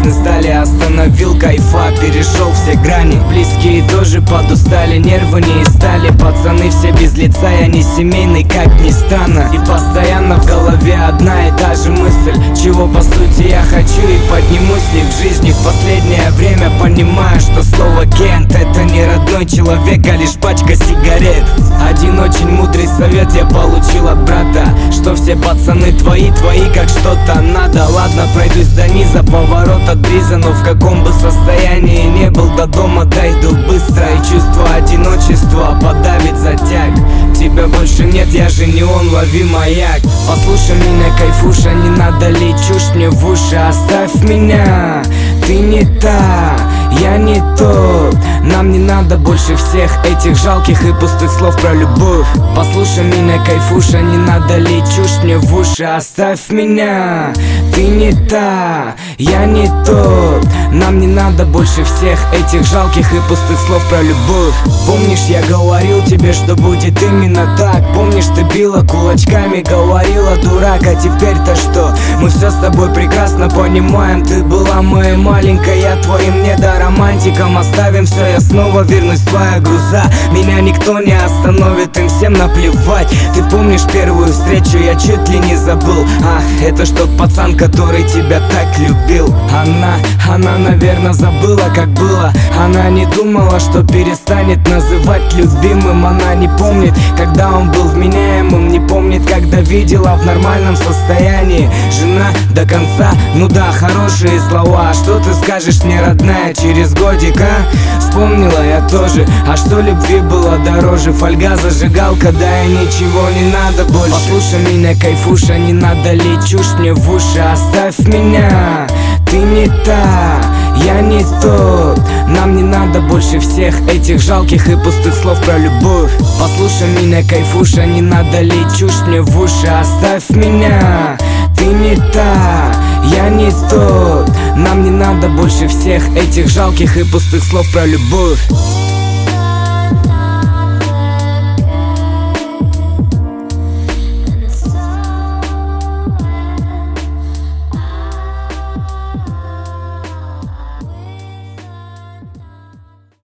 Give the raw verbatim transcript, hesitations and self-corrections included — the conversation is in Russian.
опасны стали. Остановил кайфа, перешел все грани. Близкие тоже подустали, нервы не стали. Пацаны все без лица, я не семейный, как ни странно. И постоянно в голове одна и та же мысль, чего по сути я хочу и поднимусь ли в жизни. В последнее время понимаю, что слово Кент — это не родной человек, а лишь пачка сигарет. Один очень мудрый совет я получил от брата, что все пацаны твои, твои как что-то надо. Ладно, пройдусь до низа, поворот от бриза, но в каком бы состоянии не был, до дома дойду быстро. И чувство одиночества подавит затяг. Тебя больше нет, я же не он, лови маяк. Послушай меня, кайфуша, не надо лить чушь мне в уши. Оставь меня, ты не та, я не тот. Нам не надо больше всех этих жалких и пустых слов про любовь. Послушай меня, кайфуша, не надо лить чушь мне в уши. Оставь меня, ты не та, я не тот. Нам не надо больше всех этих жалких и пустых слов про любовь. Помнишь, я говорил тебе, что будет именно так? Помнишь, ты била кулачками, говорила дурак, а теперь-то что? Мы все с тобой прекрасно понимаем. Ты была моей маленькой, я твоим недоромантиком. Оставим все, я снова вернусь в свои груза. Меня никто не остановит, им всем наплевать. Ты помнишь первую встречу, я чуть ли не забыл. А, это ж тот пацан, который тебя так любил. Она, она, наверное, забыла, как было. Она не думала, что перестанет называть любимым. Она не помнит, когда он был вменяемым. Не помнит, когда видела в нормальном состоянии. Жена до конца, ну да, хорошие слова. Что ты скажешь мне, родная, через годик, а? Вспомнила я тоже, а что любви было дороже? Фольга, зажигалка, да и ничего не надо больше. Послушай меня, кайфуша, не надо лить чушь мне в уши. Оставь меня, ты не та, я не тот. Нам не надо больше всех этих жалких и пустых слов про любовь. Послушай меня, кайфуша, не надо лить чушь мне в уши. Оставь меня, ты не та, я не тот. Нам не надо больше всех этих жалких и пустых слов про любовь.